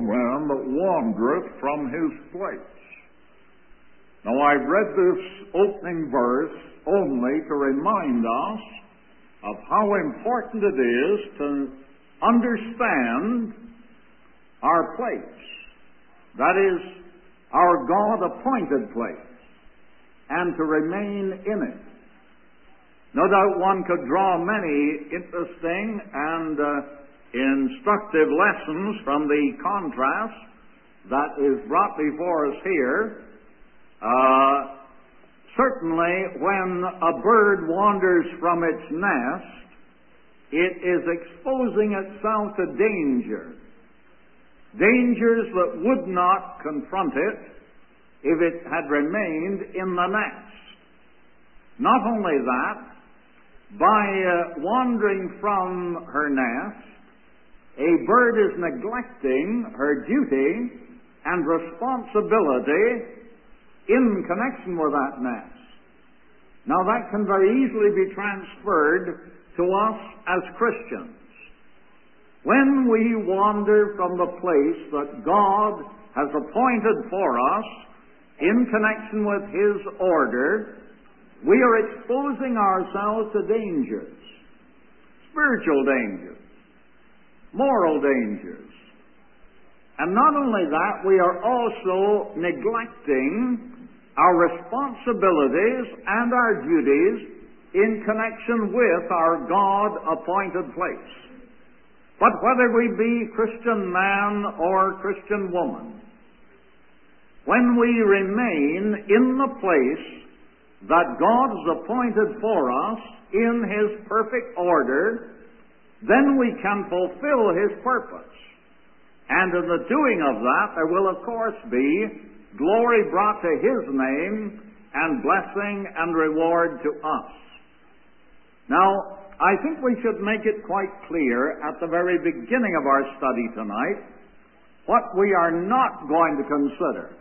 man that wandereth from his place. Now, I've read this opening verse only to remind us of how important it is to understand our place. That is, our God-appointed place, and to remain in it. No doubt one could draw many interesting and instructive lessons from the contrast that is brought before us here. Certainly, when a bird wanders from its nest, it is exposing itself to danger. Dangers that would not confront it if it had remained in the nest. Not only that, by wandering from her nest, a bird is neglecting her duty and responsibility in connection with that nest. Now, that can very easily be transferred to us as Christians. When we wander from the place that God has appointed for us in connection with His order, we are exposing ourselves to dangers, spiritual dangers, moral dangers. And not only that, we are also neglecting our responsibilities and our duties in connection with our God-appointed place. But whether we be Christian man or Christian woman, when we remain in the place that God has appointed for us in His perfect order, then we can fulfill His purpose. And in the doing of that, there will of course be glory brought to His name and blessing and reward to us. Now, I think we should make it quite clear at the very beginning of our study tonight what we are not going to consider.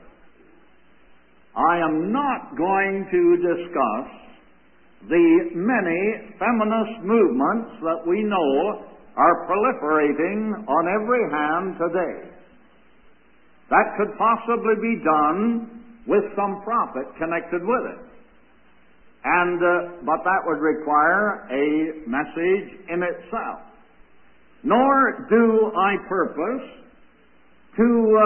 I am not going to discuss the many feminist movements that we know are proliferating on every hand today. That could possibly be done with some profit connected with it. But that would require a message in itself. Nor do I purpose to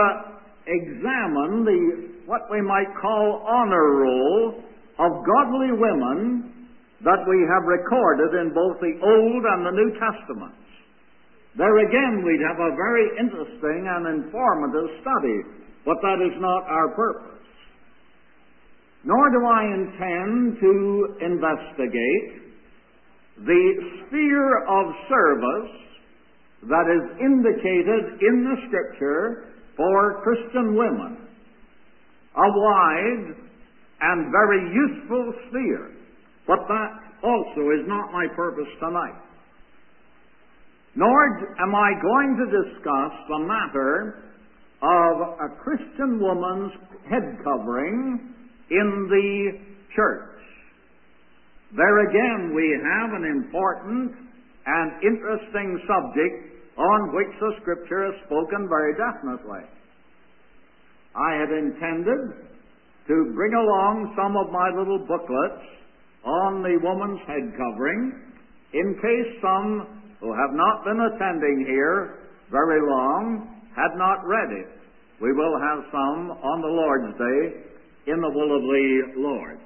examine what we might call honor roll of godly women that we have recorded in both the Old and the New Testaments. There again we'd have a very interesting and informative study, but that is not our purpose. Nor do I intend to investigate the sphere of service that is indicated in the Scripture for Christian women. A wide and very useful sphere, but that also is not my purpose tonight. Nor am I going to discuss the matter of a Christian woman's head covering in the church. There again we have an important and interesting subject on which the Scripture has spoken very definitely. I had intended to bring along some of my little booklets on the woman's head covering in case some who have not been attending here very long had not read it. We will have some on the Lord's Day in the will of the Lord.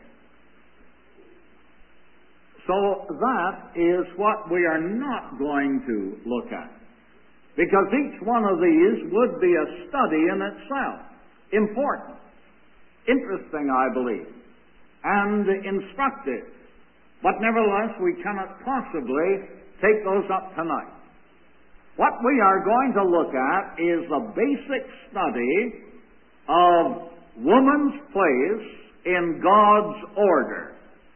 So that is what we are not going to look at. Because each one of these would be a study in itself. Important, interesting, I believe, and instructive. But nevertheless, we cannot possibly take those up tonight. What we are going to look at is the basic study of woman's place in God's order.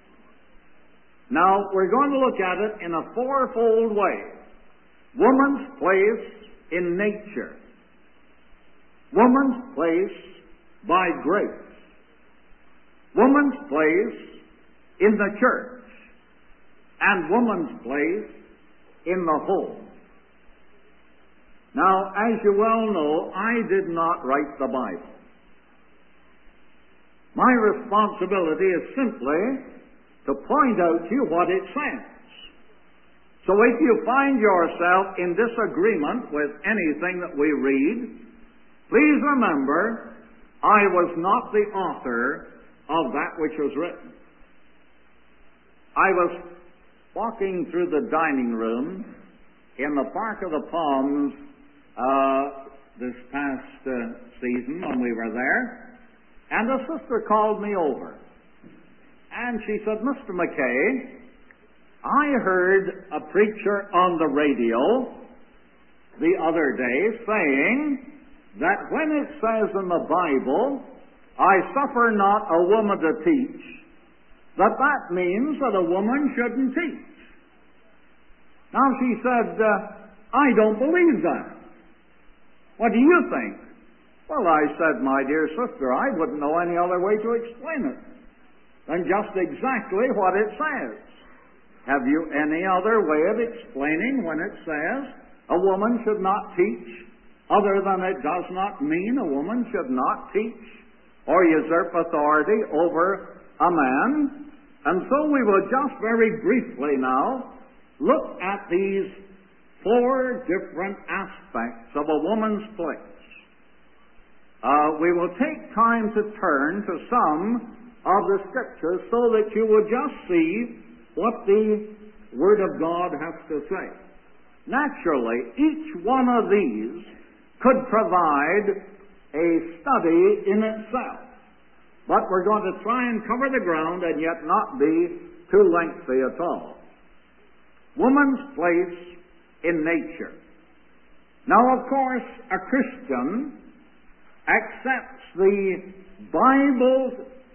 Now, we're going to look at it in a fourfold way. Woman's place in nature. Woman's place by grace. Woman's place in the church. And woman's place in the home. Now, as you well know, I did not write the Bible. My responsibility is simply to point out to you what it says. So if you find yourself in disagreement with anything that we read, please remember, I was not the author of that which was written. I was walking through the dining room in the Park of the Palms this past season when we were there, and a sister called me over. And she said, "Mr. McKay, I heard a preacher on the radio the other day saying that when it says in the Bible, 'I suffer not a woman to teach,' that means that a woman shouldn't teach." Now she said, "I don't believe that. What do you think?" Well, I said, "My dear sister, I wouldn't know any other way to explain it than just exactly what it says. Have you any other way of explaining when it says a woman should not teach, other than it does not mean a woman should not teach or usurp authority over a man?" And so we will just very briefly now look at these four different aspects of a woman's place. We will take time to turn to some of the Scriptures so that you will just see what the Word of God has to say. Naturally, each one of these could provide a study in itself. But we're going to try and cover the ground and yet not be too lengthy at all. Woman's place in nature. Now, of course, a Christian accepts the Bible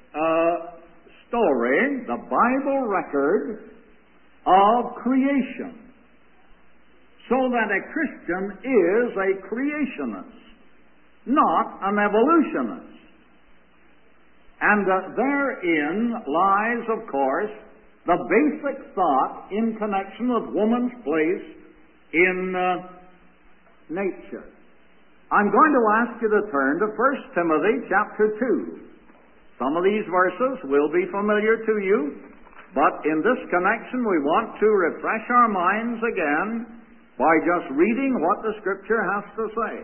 story, the Bible record of creation, so that a Christian is a creationist, not an evolutionist. And therein lies, of course, the basic thought in connection with woman's place in nature. I'm going to ask you to turn to 1 Timothy chapter 2. Some of these verses will be familiar to you, but in this connection we want to refresh our minds again by just reading what the Scripture has to say.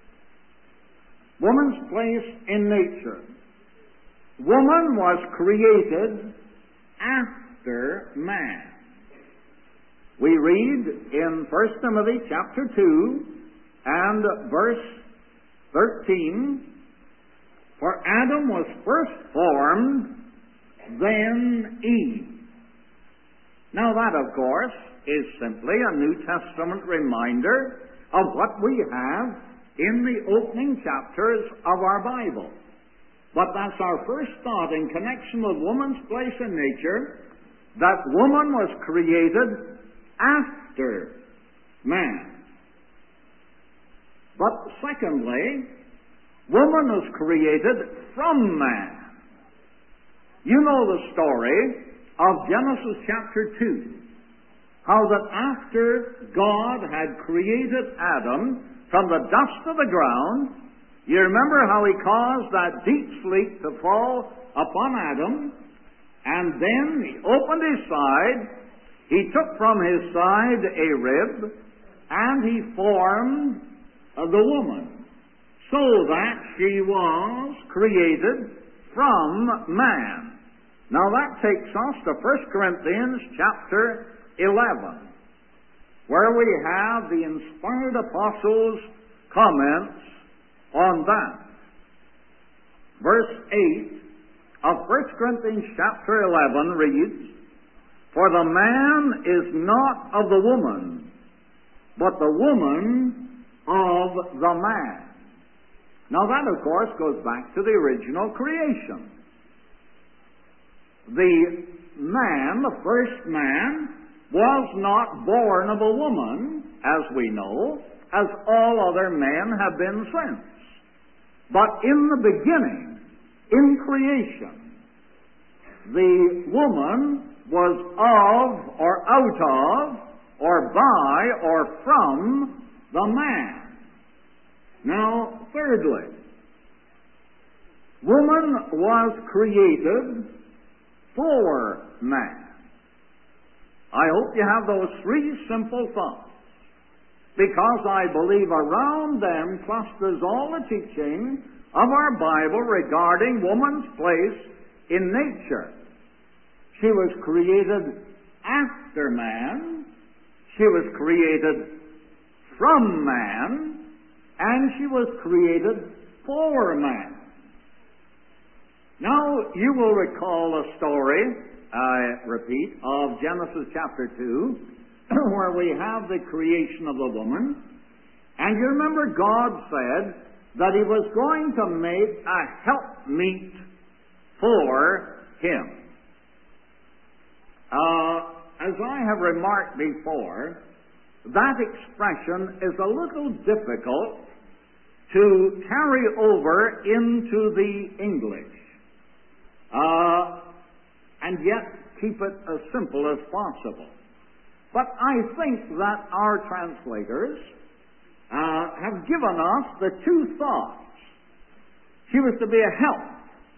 Woman's place in nature. Woman was created after man. We read in 1 Timothy chapter 2 and verse 13, "For Adam was first formed, then Eve." Now that, of course, is simply a New Testament reminder of what we have in the opening chapters of our Bible. But that's our first thought in connection with woman's place in nature, that woman was created after man. But secondly, woman was created from man. You know the story of Genesis chapter 2, how that after God had created Adam from the dust of the ground, you remember how he caused that deep sleep to fall upon Adam, and then he opened his side, he took from his side a rib, and he formed the woman, so that she was created from man. Now that takes us to 1 Corinthians chapter 11, where we have the inspired apostles' comments on that. Verse 8 of 1 Corinthians chapter 11 reads, "For the man is not of the woman, but the woman of the man." Now that, of course, goes back to the original creation. The man, the first man, was not born of a woman, as we know, as all other men have been since. But in the beginning, in creation, the woman was of, or out of, or by, or from the man. Now, thirdly, woman was created for man. I hope you have those three simple thoughts, because I believe around them clusters all the teaching of our Bible regarding woman's place in nature. She was created after man, she was created from man, and she was created for man. Now, you will recall a story, I repeat, of Genesis chapter 2, where we have the creation of the woman. And you remember God said that He was going to make a helpmeet for him. As I have remarked before, that expression is a little difficult to carry over into the English, and yet keep it as simple as possible. But I think that our translators have given us the two thoughts. She was to be a help,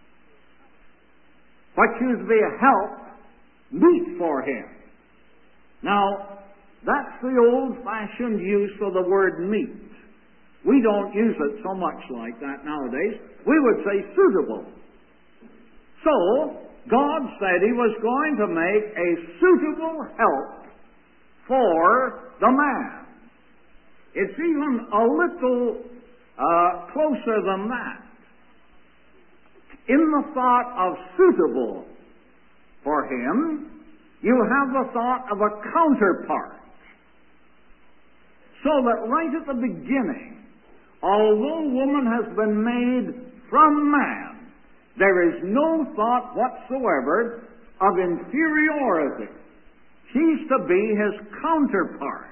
but she was to be a help meet for him. Now, that's the old-fashioned use of the word meet. We don't use it so much like that nowadays. We would say suitable. So, God said He was going to make a suitable help for the man. It's even a little closer than that. In the thought of suitable for him, you have the thought of a counterpart. So that right at the beginning, although woman has been made from man, there is no thought whatsoever of inferiority. She's to be his counterpart.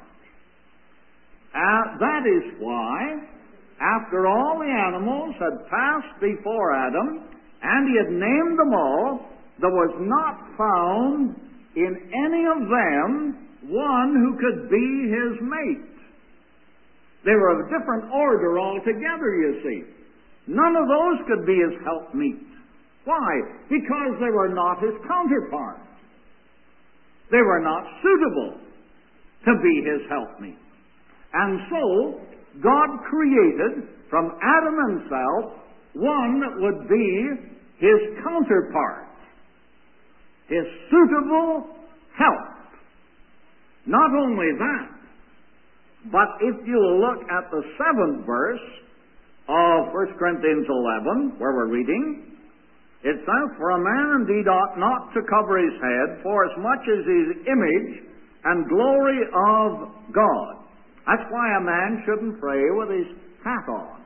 That is why, after all the animals had passed before Adam, and he had named them all, there was not found in any of them one who could be his mate. They were of a different order altogether, you see. None of those could be his helpmeet. Why? Because they were not his counterparts. They were not suitable to be his helpmeet. And so, God created from Adam himself one that would be his counterpart, his suitable help. Not only that, but if you look at the 7th verse of 1 Corinthians 11, where we're reading, it says, "For a man indeed ought not to cover his head, for as much as his image and glory of God." That's why a man shouldn't pray with his hat on.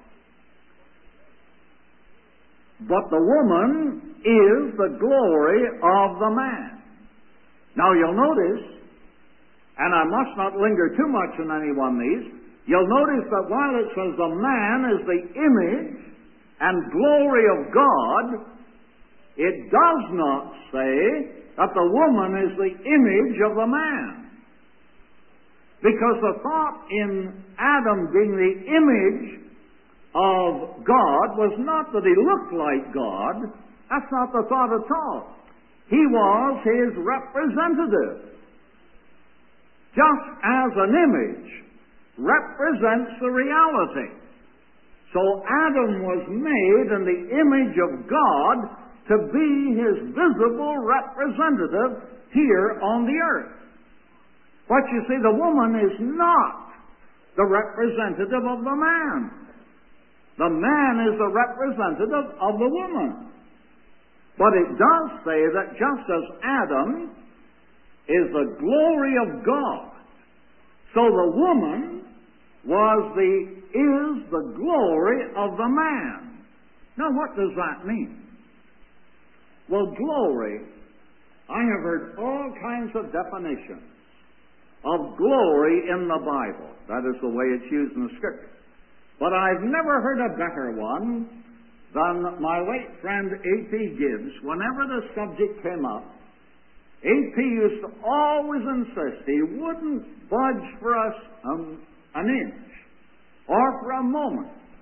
But the woman is the glory of the man. Now you'll notice, and I must not linger too much on any one of these, you'll notice that while it says the man is the image and glory of God, it does not say that the woman is the image of the man. Because the thought in Adam being the image of God was not that he looked like God. That's not the thought at all. He was his representative. Just as an image represents the reality. So Adam was made in the image of God to be his visible representative here on the earth. But you see, the woman is not the representative of the man. The man is the representative of the woman. But it does say that just as Adam is the glory of God, so the woman is the glory of the man. Now what does that mean? Well, glory, I have heard all kinds of definitions of glory in the Bible. That is the way it's used in the Scripture. But I've never heard a better one than my late friend A.P. Gibbs. Whenever the subject came up, A.P. used to always insist he wouldn't budge for us an inch or for a moment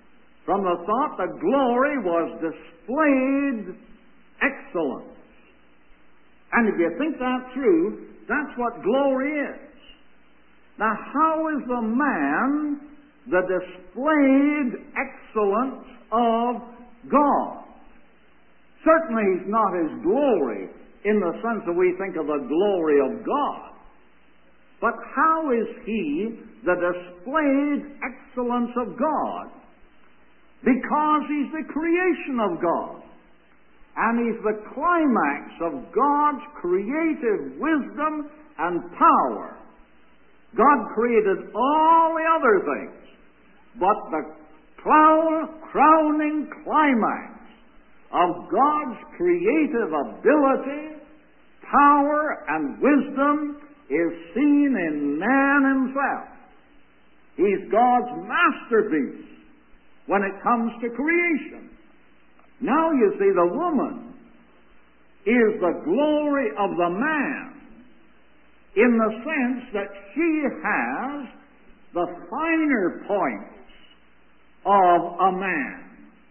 from the thought that glory was displayed excellence. And if you think that through, that's what glory is. Now, how is the man the displayed excellence of God? Certainly he's not his glory in the sense that we think of the glory of God. But how is he the displayed excellence of God? Because he's the creation of God. And he's the climax of God's creative wisdom and power. God created all the other things, but the crowning climax of God's creative ability, power, and wisdom is seen in man himself. He's God's masterpiece when it comes to creation. Now you see, the woman is the glory of the man in the sense that she has the finer points of a man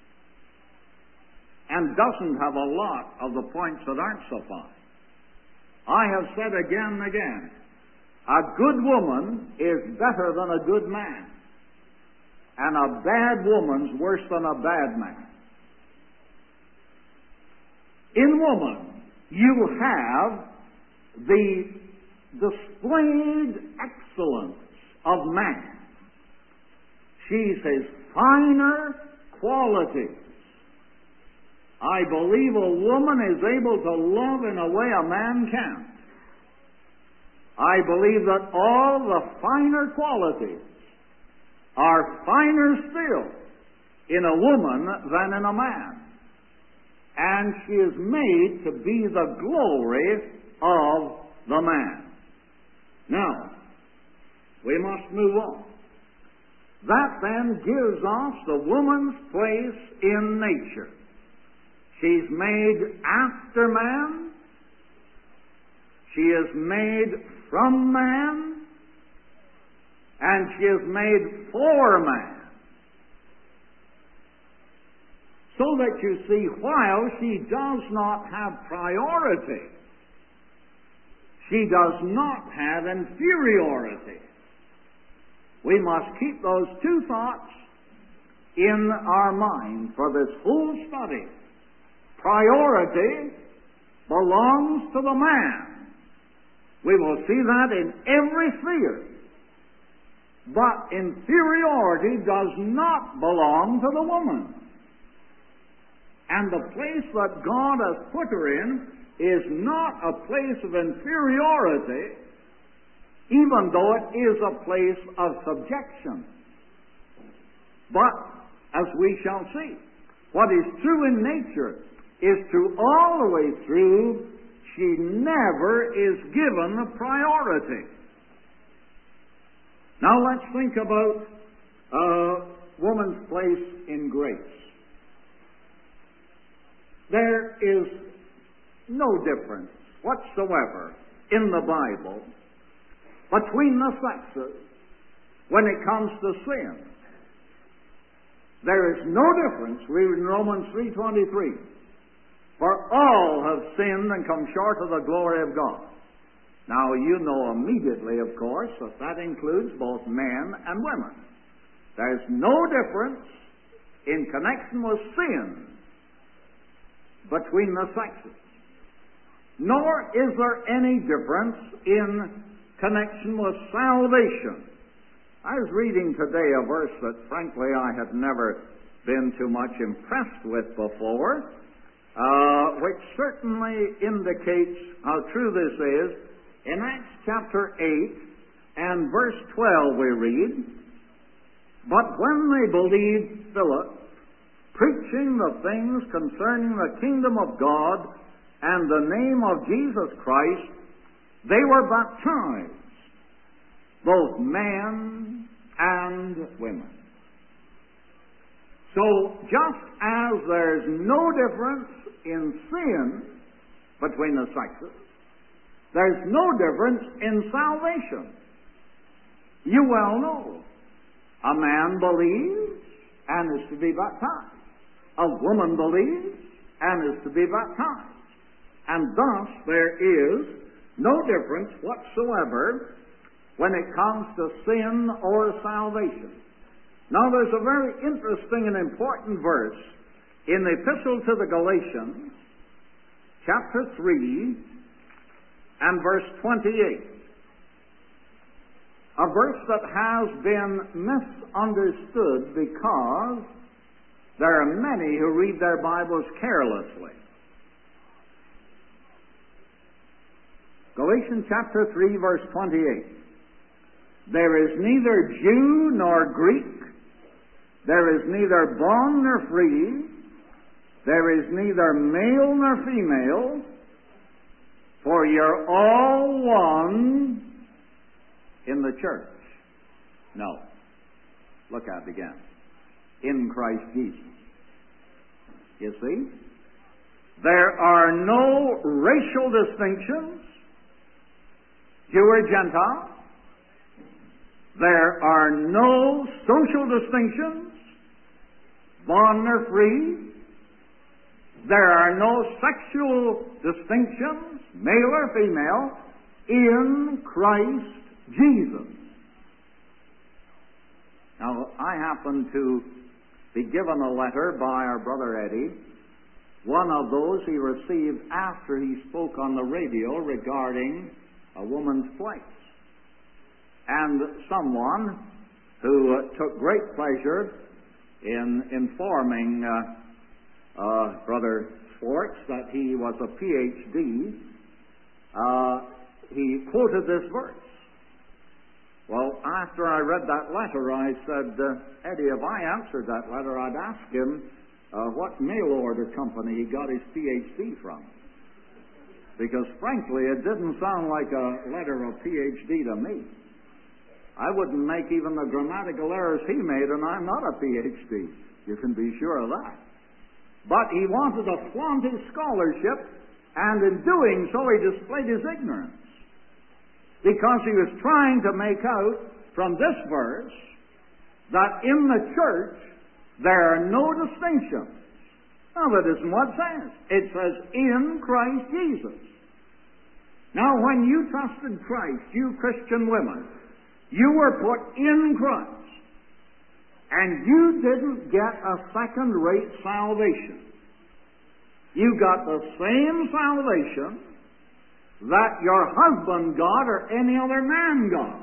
and doesn't have a lot of the points that aren't so fine. I have said again and again, a good woman is better than a good man, and a bad woman's worse than a bad man. In woman, you have the displayed excellence of man. She's his finer qualities. I believe a woman is able to love in a way a man can't. I believe that all the finer qualities are finer still in a woman than in a man. And she is made to be the glory of the man. Now, we must move on. That then gives us the woman's place in nature. She's made after man. She is made from man. And she is made for man. So that you see, while she does not have priority, she does not have inferiority. We must keep those two thoughts in our mind for this whole study. Priority belongs to the man. We will see that in every sphere. But inferiority does not belong to the woman. And the place that God has put her in is not a place of inferiority, even though it is a place of subjection. But, as we shall see, what is true in nature is true all the way through. She never is given the priority. Now let's think about a woman's place in grace. There is no difference whatsoever in the Bible between the sexes when it comes to sin. There is no difference. We read in Romans 3:23. For all have sinned and come short of the glory of God. Now you know immediately, of course, that that includes both men and women. There's no difference in connection with sin between the sexes. Nor is there any difference in connection with salvation. I was reading today a verse that frankly I had never been too much impressed with before, which certainly indicates how true this is. In Acts chapter 8 and verse 12 we read, But when they believed Philip, preaching the things concerning the kingdom of God and the name of Jesus Christ, they were baptized, both men and women. So, just as there's no difference in sin between the sexes, there's no difference in salvation. You well know, a man believes and is to be baptized. A woman believes and is to be baptized. And thus there is no difference whatsoever when it comes to sin or salvation. Now there's a very interesting and important verse in the Epistle to the Galatians, chapter 3 and verse 28. A verse that has been misunderstood because there are many who read their Bibles carelessly. Galatians chapter 3, verse 28. There is neither Jew nor Greek, there is neither bond nor free, there is neither male nor female, for you're all one in the church. No. Look at it again. In Christ Jesus. You see? There are no racial distinctions, Jew or Gentile. There are no social distinctions, bond or free. There are no sexual distinctions, male or female, in Christ Jesus. Now, I happen to be given a letter by our brother Eddie, one of those he received after he spoke on the radio regarding a woman's place. And someone who took great pleasure in informing Brother Schwartz that he was a Ph.D., he quoted this verse. Well, after I read that letter, I said, Eddie, if I answered that letter, I'd ask him what mail order company he got his Ph.D. from. Because, frankly, it didn't sound like a letter of Ph.D. to me. I wouldn't make even the grammatical errors he made, and I'm not a Ph.D. You can be sure of that. But he wanted to flaunt his scholarship, and in doing so, he displayed his ignorance. Because he was trying to make out from this verse that in the church there are no distinctions. Now, that isn't what it says. It says, in Christ Jesus. Now, when you trusted Christ, you Christian women, you were put in Christ. And you didn't get a second-rate salvation. You got the same salvation that your husband got or any other man got.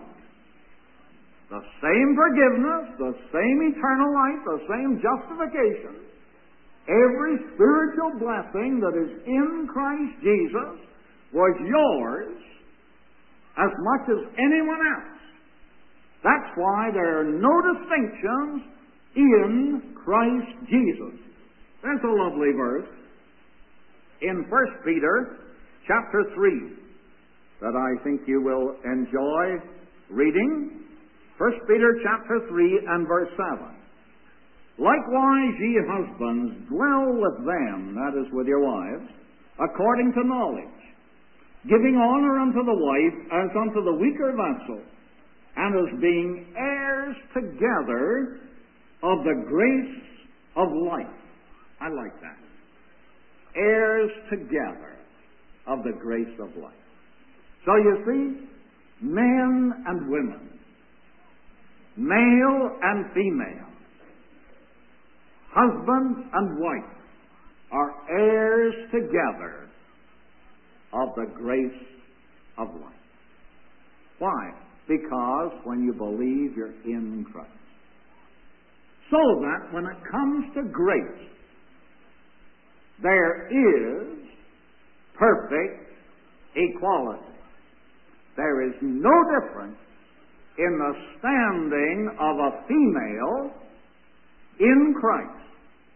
The same forgiveness, the same eternal life, the same justification. Every spiritual blessing that is in Christ Jesus was yours as much as anyone else. That's why there are no distinctions in Christ Jesus. That's a lovely verse in 1 Peter chapter 3 that I think you will enjoy reading. 1 Peter chapter 3 and verse 7. Likewise, ye husbands, dwell with them, that is, with your wives, according to knowledge, giving honor unto the wife as unto the weaker vessel, and as being heirs together of the grace of life. I like that. Heirs together of the grace of life. So you see, men and women, male and female, husband and wife are heirs together of the grace of life. Why? Because when you believe, you're in Christ. So that when it comes to grace, there is perfect equality. There is no difference in the standing of a female in Christ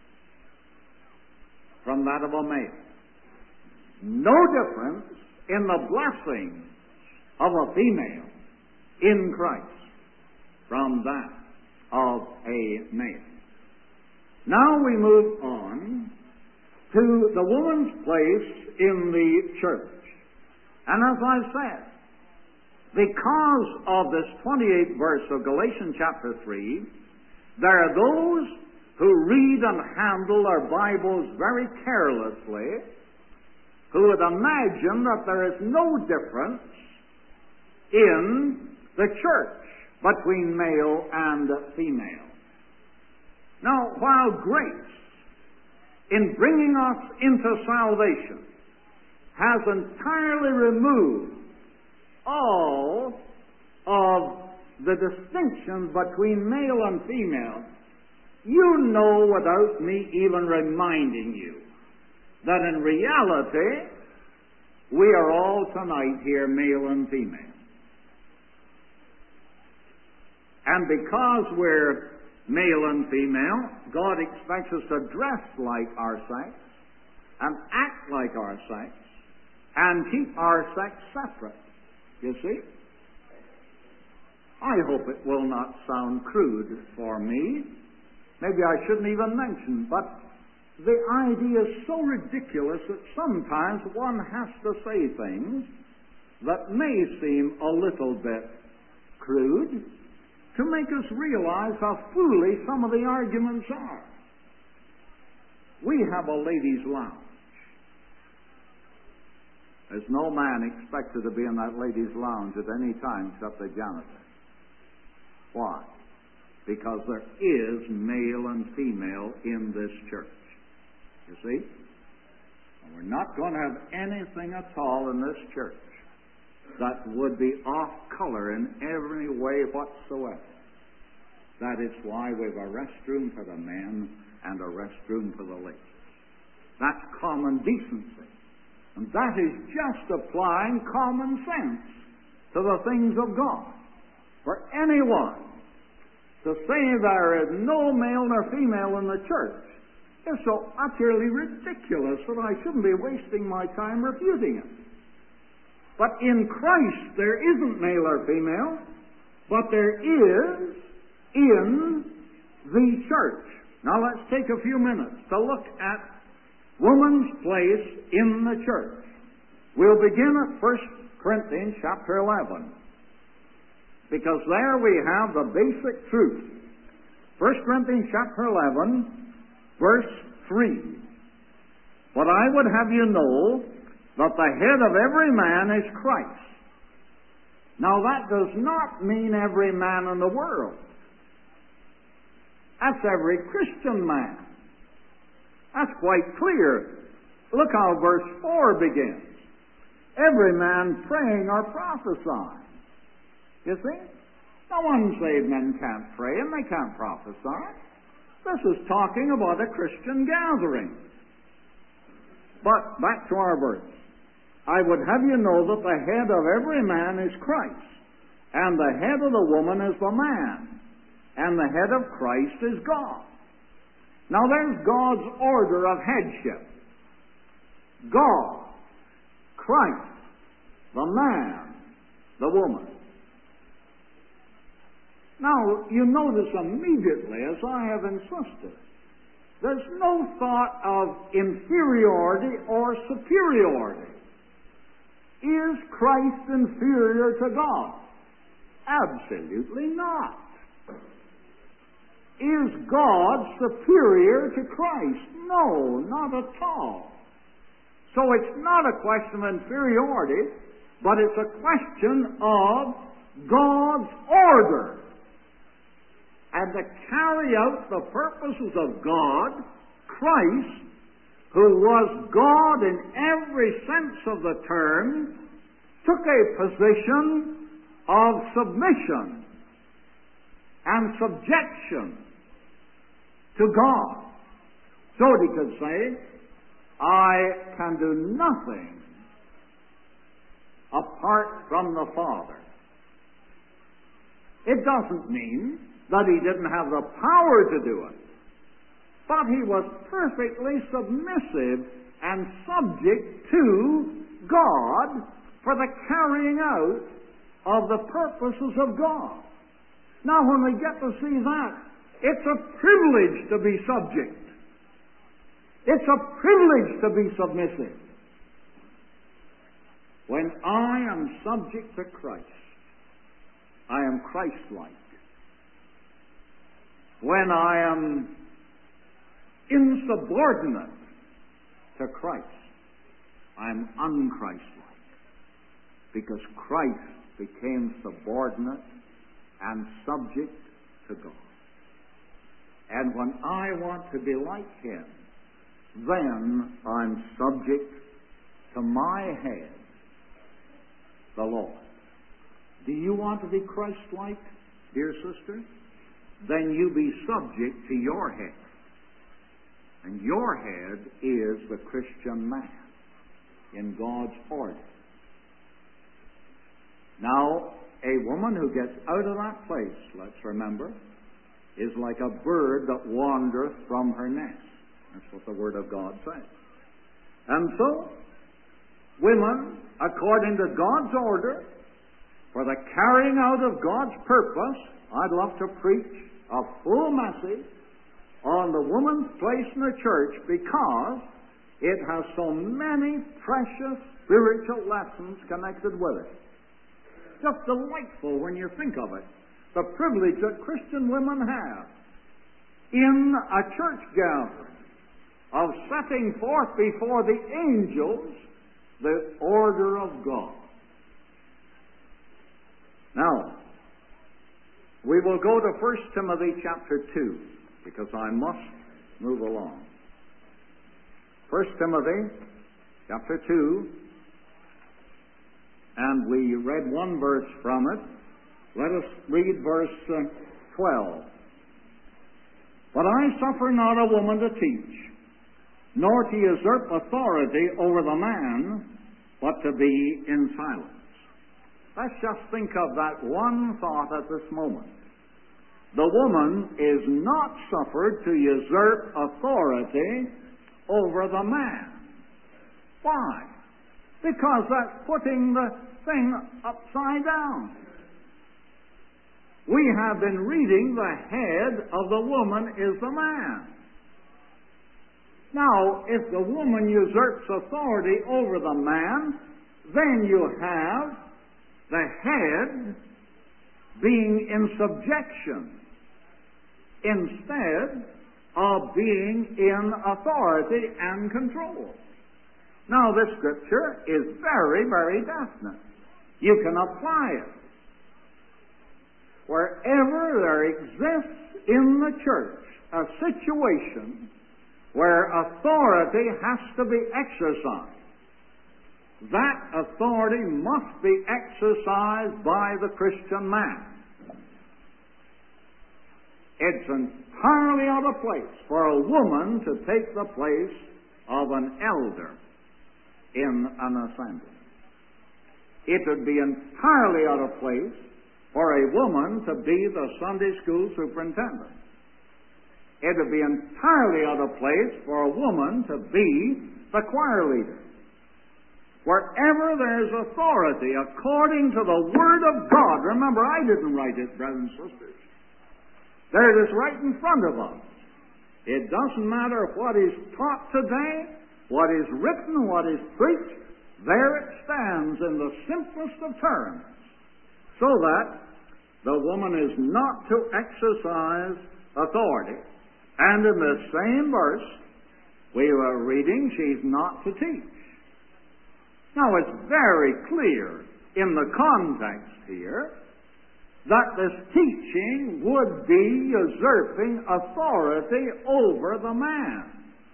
from that of a male. No difference in the blessing of a female in Christ from that of a male. Now we move on to the woman's place in the church. And as I said, because of this 28th verse of Galatians chapter 3, there are those who read and handle their Bibles very carelessly, who would imagine that there is no difference in the church between male and female. Now, while grace, in bringing us into salvation, has entirely removed all of the distinctions between male and female, you know without me even reminding you that in reality we are all tonight here male and female. And because we're male and female, God expects us to dress like our sex and act like our sex and keep our sex separate. You see? I hope it will not sound crude for me. Maybe I shouldn't even mention, but the idea is so ridiculous that sometimes one has to say things that may seem a little bit crude to make us realize how foolish some of the arguments are. We have a ladies' lounge. There's no man expected to be in that ladies' lounge at any time except the janitor. Why? Because there is male and female in this church. You see? And we're not going to have anything at all in this church that would be off color in every way whatsoever. That is why we have a restroom for the men and a restroom for the ladies. That's common decency. And that is just applying common sense to the things of God. For anyone to say there is no male nor female in the church is so utterly ridiculous that I shouldn't be wasting my time refuting it. But in Christ there isn't male or female, but there is in the church. Now let's take a few minutes to look at woman's place in the church. We'll begin at 1 Corinthians chapter 11, because there we have the basic truth. 1 Corinthians chapter 11, verse 3. But I would have you know that the head of every man is Christ. Now that does not mean every man in the world. That's every Christian man. That's quite clear. Look how verse 4 begins. Every man praying or prophesying. You see? No unsaved men can't pray and they can't prophesy. This is talking about a Christian gathering. But back to our verse. I would have you know that the head of every man is Christ, and the head of the woman is the man, and the head of Christ is God. Now there's God's order of headship. God, Christ, the man, the woman. Now, you notice immediately, as I have insisted, there's no thought of inferiority or superiority. Is Christ inferior to God? Absolutely not. Is God superior to Christ? No, not at all. So it's not a question of inferiority, but it's a question of God's order. And to carry out the purposes of God, Christ, who was God in every sense of the term, took a position of submission and subjection to God. So that he could say, I can do nothing apart from the Father. It doesn't mean that he didn't have the power to do it, but he was perfectly submissive and subject to God for the carrying out of the purposes of God. Now, when we get to see that, it's a privilege to be subject. It's a privilege to be submissive. When I am subject to Christ, I am Christ-like. When I am insubordinate to Christ. I'm unchristlike, because Christ became subordinate and subject to God. And when I want to be like Him, then I'm subject to my head, the Lord. Do you want to be Christ-like, dear sister? Then you be subject to your head. And your head is the Christian man in God's order. Now, a woman who gets out of that place, let's remember, is like a bird that wandereth from her nest. That's what the Word of God says. And so, women, according to God's order, for the carrying out of God's purpose, I'd love to preach a full message on the woman's place in the church, because it has so many precious spiritual lessons connected with it. Just delightful when you think of it. The privilege that Christian women have in a church gathering of setting forth before the angels the order of God. Now, we will go to 1 Timothy chapter 2, because I must move along. 1 Timothy chapter 2, and we read one verse from it. Let us read verse 12. But I suffer not a woman to teach, nor to usurp authority over the man, but to be in silence. Let's just think of that one thought at this moment. The woman is not suffered to usurp authority over the man. Why? Because that's putting the thing upside down. We have been reading the head of the woman is the man. Now, if the woman usurps authority over the man, then you have the head being in subjection instead of being in authority and control. Now, this scripture is very, very definite. You can apply it. Wherever there exists in the church a situation where authority has to be exercised, that authority must be exercised by the Christian man. It's entirely out of place for a woman to take the place of an elder in an assembly. It would be entirely out of place for a woman to be the Sunday school superintendent. It would be entirely out of place for a woman to be the choir leader. Wherever there's authority according to the Word of God, remember, I didn't write it, brothers and sisters. There it is right in front of us. It doesn't matter what is taught today, what is written, what is preached, there it stands in the simplest of terms, so that the woman is not to exercise authority. And in the same verse we were reading, she's not to teach. Now, it's very clear in the context here that this teaching would be usurping authority over the man.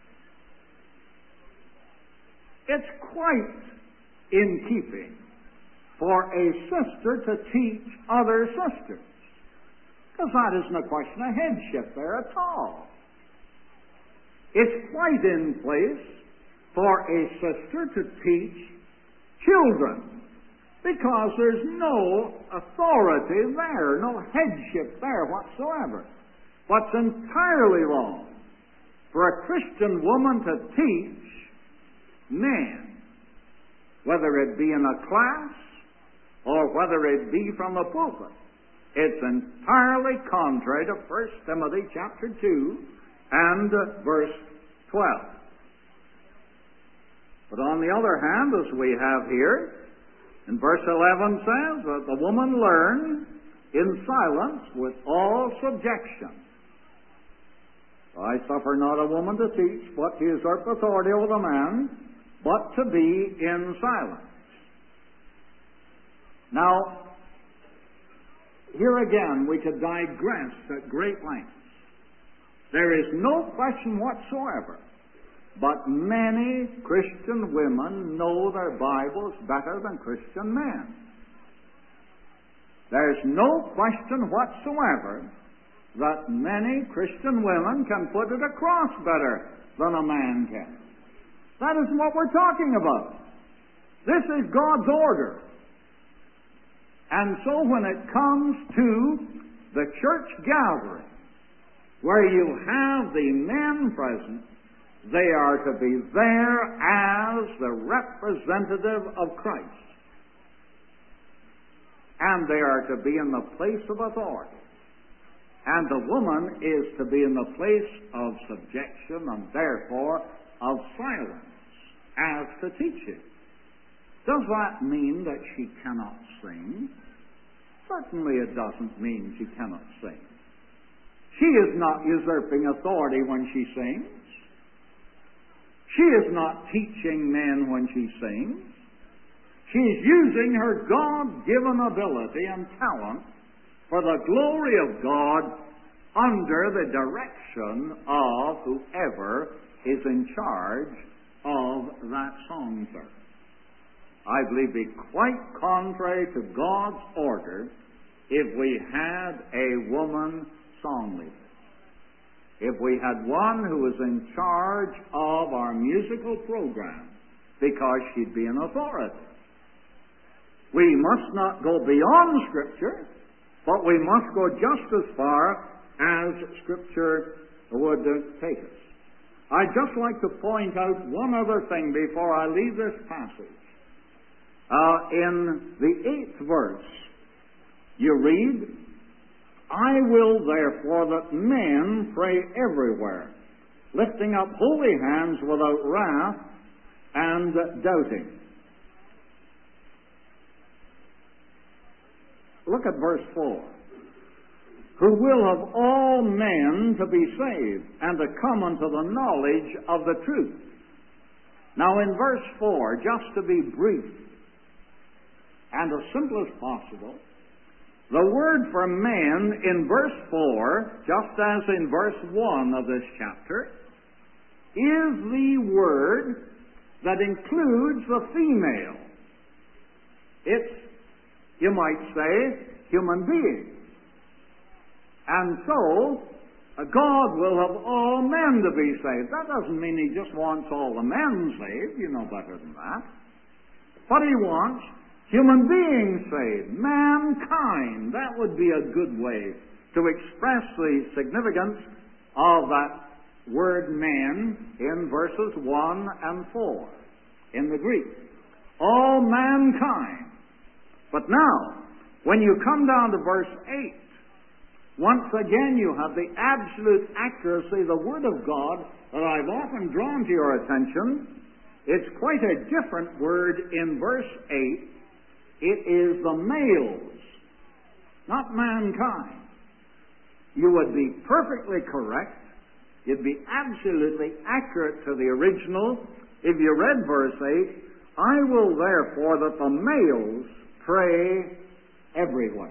It's quite in keeping for a sister to teach other sisters, because that isn't a question of headship there at all. It's quite in place for a sister to teach children, because there's no authority there, no headship there whatsoever. What's entirely wrong for a Christian woman to teach men, whether it be in a class or whether it be from the pulpit. It's entirely contrary to 1 Timothy chapter 2 and verse 12. But on the other hand, as we have here, in verse 11 says that the woman learn in silence with all subjection. I I suffer not a woman to teach, but to usurp authority over the man, but to be in silence. Now, here again we could digress at great length. There is no question whatsoever, but many Christian women know their Bibles better than Christian men. There's no question whatsoever that many Christian women can put it across better than a man can. That isn't what we're talking about. This is God's order. And so when it comes to the church gathering, where you have the men present, they are to be there as the representative of Christ. And they are to be in the place of authority. And the woman is to be in the place of subjection and therefore of silence as to teaching. Does that mean that she cannot sing? Certainly it doesn't mean she cannot sing. She is not usurping authority when she sings. She is not teaching men when she sings. She is using her God-given ability and talent for the glory of God under the direction of whoever is in charge of that song service. I believe it be quite contrary to God's order if we had a woman song leader. If we had one who was in charge of our musical program, because she'd be an authority. We must not go beyond Scripture, but we must go just as far as Scripture would take us. I'd just like to point out one other thing before I leave this passage. In the 8th verse, you read, I will therefore that men pray everywhere, lifting up holy hands without wrath and doubting. Look at verse 4. Who will have all men to be saved and to come unto the knowledge of the truth. Now in verse 4, just to be brief and as simple as possible, the word for men in verse 4, just as in verse 1 of this chapter, is the word that includes the female. It's, you might say, human being. And so, God will have all men to be saved. That doesn't mean He just wants all the men saved. You know better than that. But He wants human beings saved. Mankind. That would be a good way to express the significance of that word man in verses 1 and 4 in the Greek. All mankind. But now, when you come down to verse 8, once again you have the absolute accuracy of the Word of God that I've often drawn to your attention. It's quite a different word in verse 8. It is the males, not mankind. You would be perfectly correct. You'd be absolutely accurate to the original if you read verse 8, I will therefore that the males pray everywhere.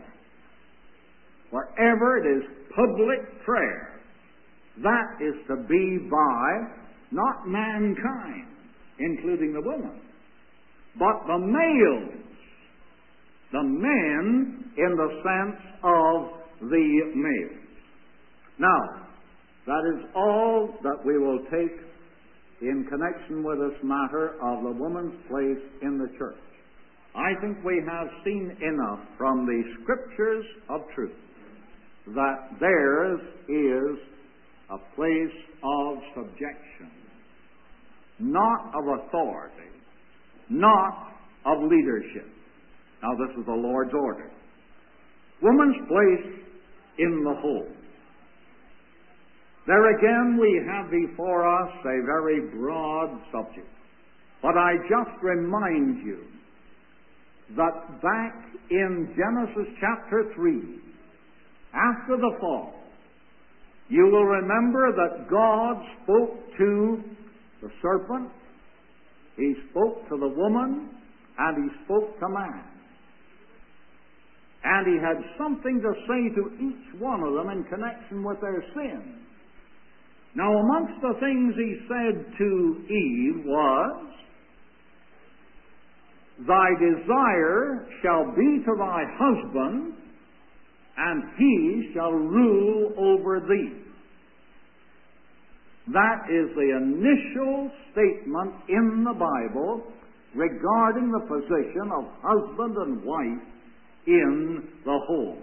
Wherever it is public prayer, that is to be by not mankind, including the woman, but the males, the men in the sense of the males. Now, that is all that we will take in connection with this matter of the woman's place in the church. I think we have seen enough from the Scriptures of truth that theirs is a place of subjection, not of authority, not of leadership. Now this is the Lord's order. Woman's place in the home. There again we have before us a very broad subject. But I just remind you that back in Genesis chapter 3, after the fall, You will remember that God spoke to the serpent, He spoke to the woman, and He spoke to man. And He had something to say to each one of them in connection with their sin. Now, amongst the things He said to Eve was, "Thy desire shall be to thy husband, and he shall rule over thee." That is the initial statement in the Bible regarding the position of husband and wife in the home.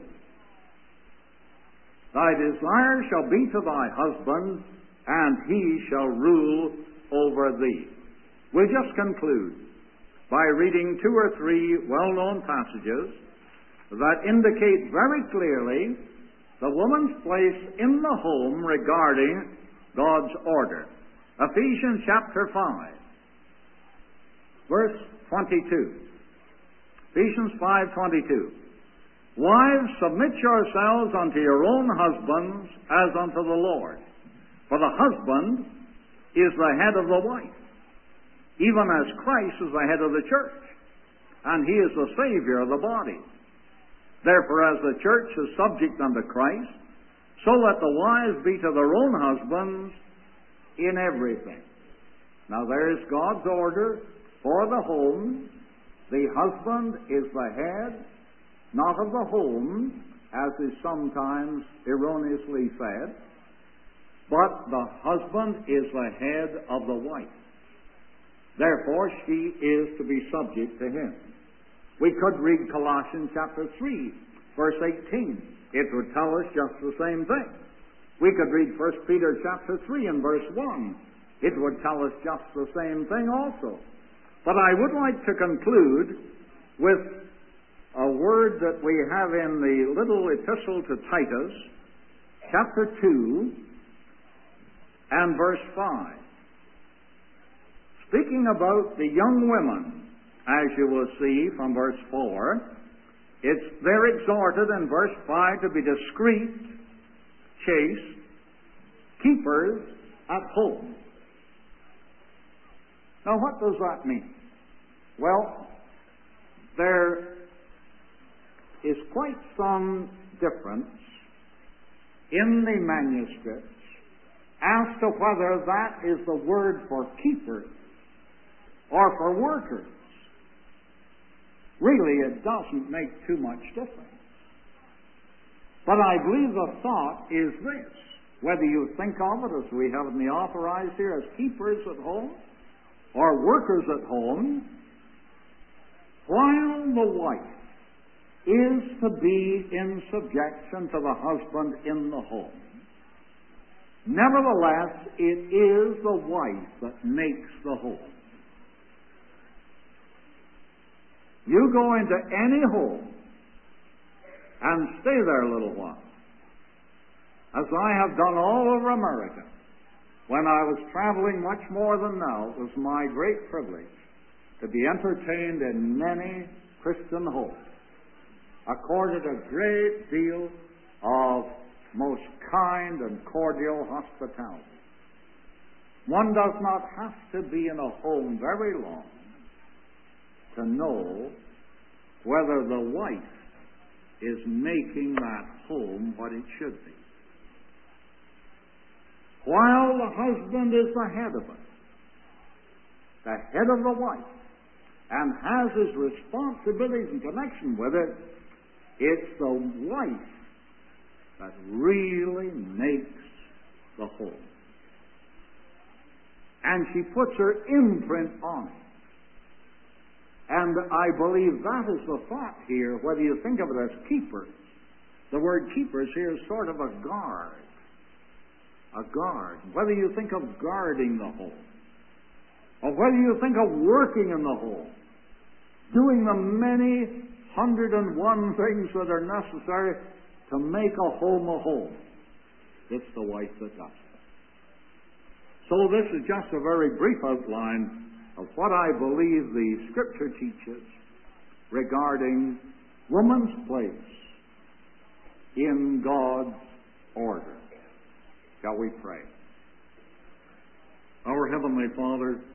"Thy desire shall be to thy husband, and he shall rule over thee." We'll just conclude by reading 2 or 3 well-known passages that indicate very clearly the woman's place in the home regarding God's order. Ephesians chapter 5, verse 22. Ephesians 5:22. "Wives, submit yourselves unto your own husbands as unto the Lord. For the husband is the head of the wife, even as Christ is the head of the church, and He is the Savior of the body. Therefore, as the church is subject unto Christ, so let the wives be to their own husbands in everything." Now there's God's order for the home. The husband is the head, not of the home, as is sometimes erroneously said, but the husband is the head of the wife. Therefore, she is to be subject to him. We could read Colossians chapter 3, verse 18. It would tell us just the same thing. We could read 1 Peter chapter 3 and verse 1. It would tell us just the same thing also. But I would like to conclude with a word that we have in the little epistle to Titus, chapter 2 and verse 5. Speaking about the young women, as you will see from verse 4, they're exhorted in verse 5 to be discreet, chaste, keepers at home. Now, what does that mean? Well, there is quite some difference in the manuscripts as to whether that is the word for keepers or for workers. Really, it doesn't make too much difference. But I believe the thought is this: whether you think of it, as we have in the authorized here, as keepers at home or workers at home, while the wife is to be in subjection to the husband in the home, nevertheless, it is the wife that makes the home. You go into any home and stay there a little while, as I have done all over America. When I was traveling much more than now, it was my great privilege to be entertained in many Christian homes, accorded a great deal of most kind and cordial hospitality. One does not have to be in a home very long to know whether the wife is making that home what it should be. While the husband is the head of it, the head of the wife, and has his responsibilities in connection with it, it's the wife that really makes the home. And she puts her imprint on it. And I believe that is the thought here, whether you think of it as keepers. The word keepers here is sort of a guard. A guard. Whether you think of guarding the home, or whether you think of working in the home, doing the many 101 things that are necessary to make a home, it's the wife that does it. So this is just a very brief outline of what I believe the Scripture teaches regarding woman's place in God's order. Shall we pray? Our Heavenly Father,